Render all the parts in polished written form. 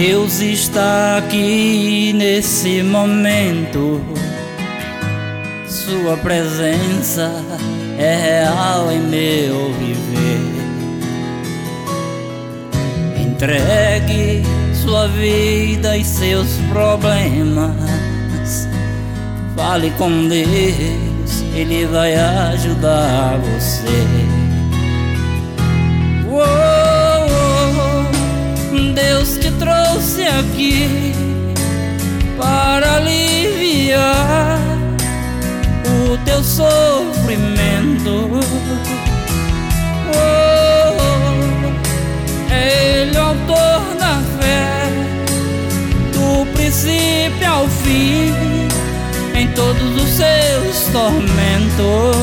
Deus está aqui nesse momento. Sua presença é real em meu viver. Entregue sua vida e seus problemas. Fale com Deus, Ele vai ajudar você. Deus te trouxe aqui para aliviar o teu sofrimento. Ele é o autor da fé, do princípio ao fim, em todos os seus tormentos.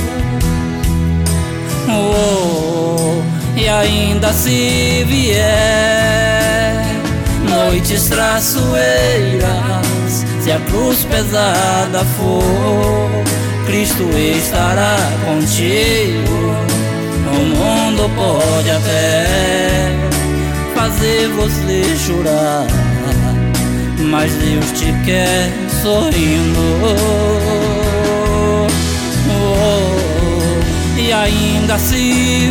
E ainda se vier noites traiçoeiras, se a cruz pesada for, Cristo estará contigo. O mundo pode até fazer você chorar, mas Deus te quer sorrindo. E ainda se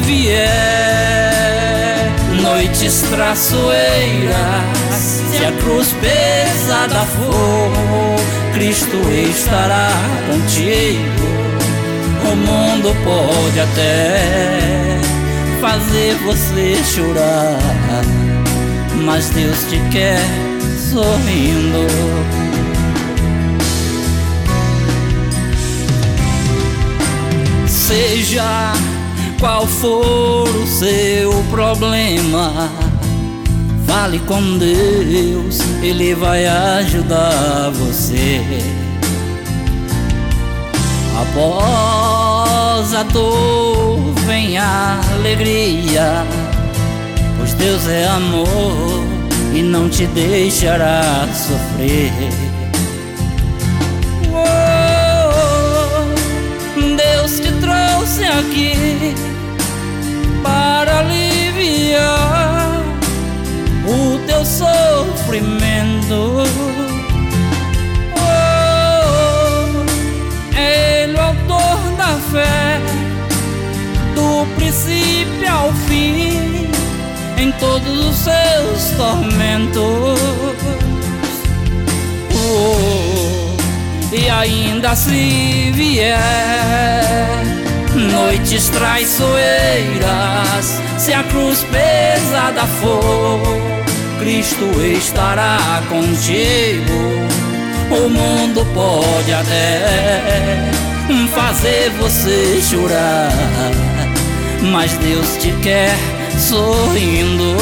vier noites traiçoeiras, se a cruz pesada for, Cristo estará contigo. O mundo pode até fazer você chorar, mas Deus te quer sorrindo. Seja qual for o seu problema, fale com Deus, Ele vai ajudar você. Após a dor vem a alegria, pois Deus é amor e não te deixará sofrer. Deus te trouxe aqui para aliviar o teu sofrimento. Ele é o autor da fé, do princípio ao fim, em todos os seus tormentos. E ainda se vier noites traiçoeiras, se a cruz pesada for, Cristo estará contigo. O mundo pode até fazer você chorar, mas Deus te quer sorrindo.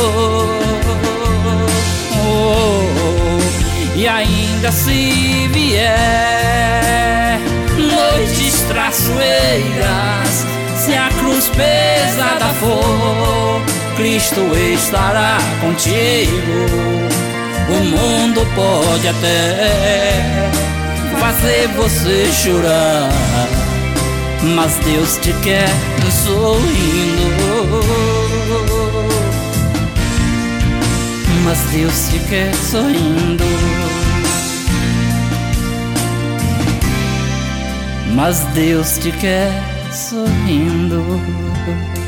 E ainda se vier noites traiçoeiras, se a cruz pesada for, Cristo estará contigo. O mundo pode até fazer você chorar, mas Deus te quer sorrindo. Mas Deus te quer sorrindo. Mas Deus te quer sorrindo.